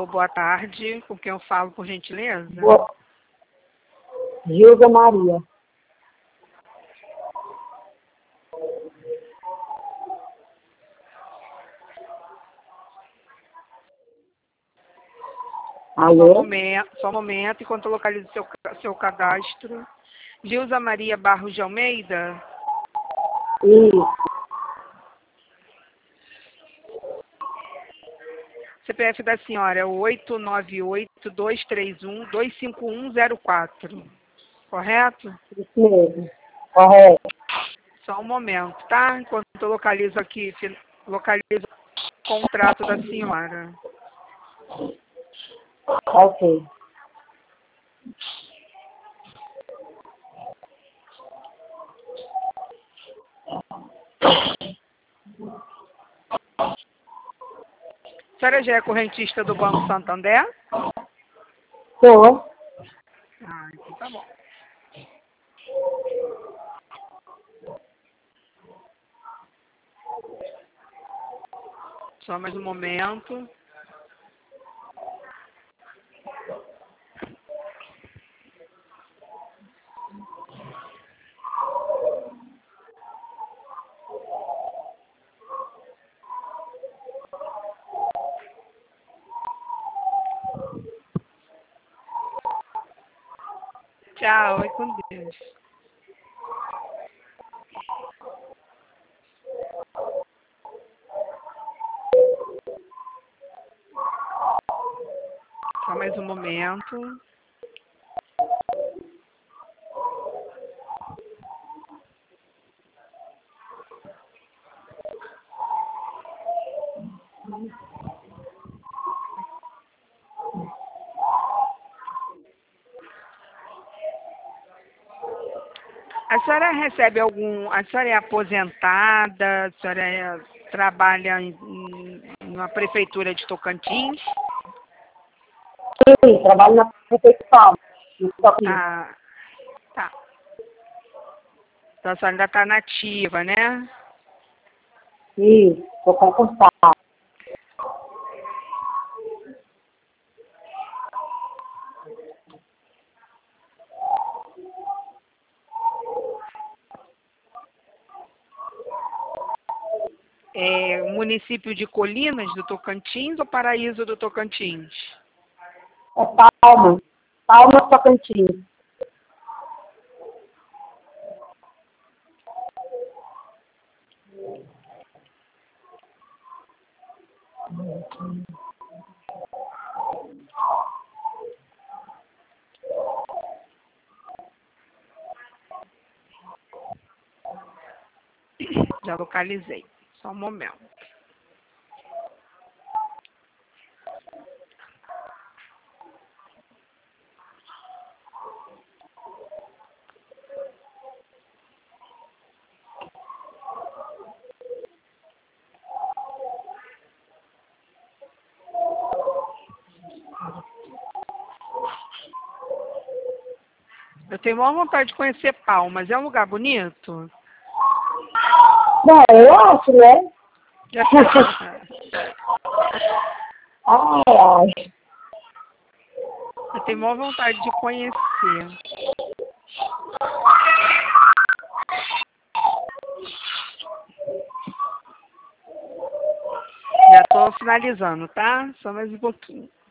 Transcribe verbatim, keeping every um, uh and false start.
Alô, boa tarde. Com quem eu falo, por gentileza? Boa. Gilda Maria. Só um Alô? momento, só um momento, enquanto eu localizo seu, seu cadastro. Gilza Maria Barros de Almeida? Isso. C P F da senhora é o oito nove oito, dois três um, dois cinco um zero quatro. Correto? Isso mesmo. Correto. Só um momento, tá? Enquanto eu localizo aqui, localizo o contrato da senhora. Ok. A senhora já é correntista do Banco Santander? Sou. Ah, então tá bom. Só mais um momento. Tchau, e com Deus. Só mais um momento. A senhora recebe algum... A senhora é aposentada? A senhora é, trabalha em, em uma prefeitura de Tocantins? Sim, trabalho na prefeitura. Ah, tá. Então a senhora ainda está nativa, né? Isso, estou concursada. É município de Colinas do Tocantins ou Paraíso do Tocantins? É Palma. Palma Tocantins. Já localizei. Só um momento. Eu tenho maior vontade de conhecer Palmas. É um lugar bonito? Bom, eu acho, né? Ai, ai. Eu tenho maior vontade de conhecer. Já estou finalizando, tá? Só mais um pouquinho.